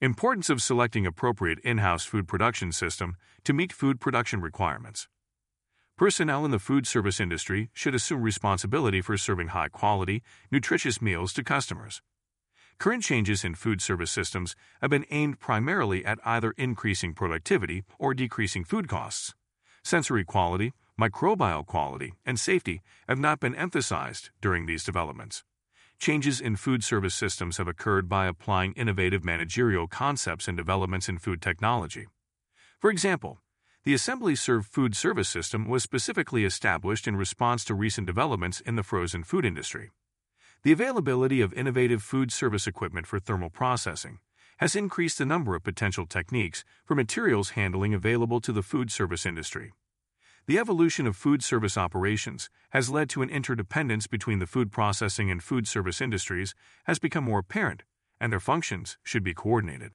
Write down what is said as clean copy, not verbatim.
Importance of selecting appropriate in-house food production system to meet food production requirements. Personnel in the food service industry should assume responsibility for serving high-quality, nutritious meals to customers. Current changes in food service systems have been aimed primarily at either increasing productivity or decreasing food costs. Sensory quality, microbial quality, and safety have not been emphasized during these developments. Changes in food service systems have occurred by applying innovative managerial concepts and developments in food technology. For example, the Assembly Serve food service system was specifically established in response to recent developments in the frozen food industry. The availability of innovative food service equipment for thermal processing has increased the number of potential techniques for materials handling available to the food service industry. The evolution of food service operations has led to an interdependence between the food processing and food service industries has become more apparent, and their functions should be coordinated.